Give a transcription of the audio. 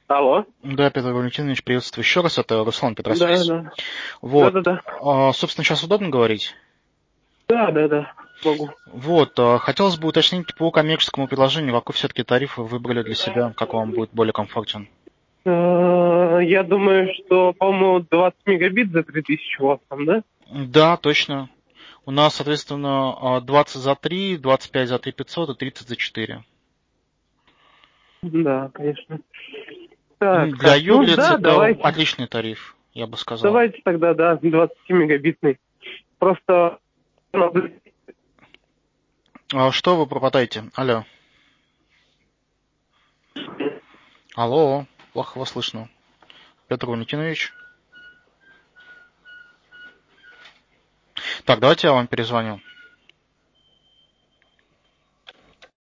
Алло. Да, Петр Валентинович, приветствую еще раз. Это Руслан Да, Петросвязь. да. Вот. Да. Собственно, сейчас удобно говорить? Да. Могу. Вот. Хотелось бы уточнить по коммерческому предложению, какой все-таки тариф вы выбрали для себя, как вам будет более комфортен? Я думаю, что, по-моему, 20 мегабит за 3000 у вас там, да? Да, точно. У нас, соответственно, 20 за 3, 25 за 3500 и 30 за 4. Да, конечно. Так, Для ну юрлиц да, это давайте. отличный тариф, я бы сказал. Давайте тогда, да, 20-мегабитный. Просто Что вы пропадаете? Алло. Алло. Плохо вас слышно. Петр Валентинович. Так, давайте я вам перезвоню.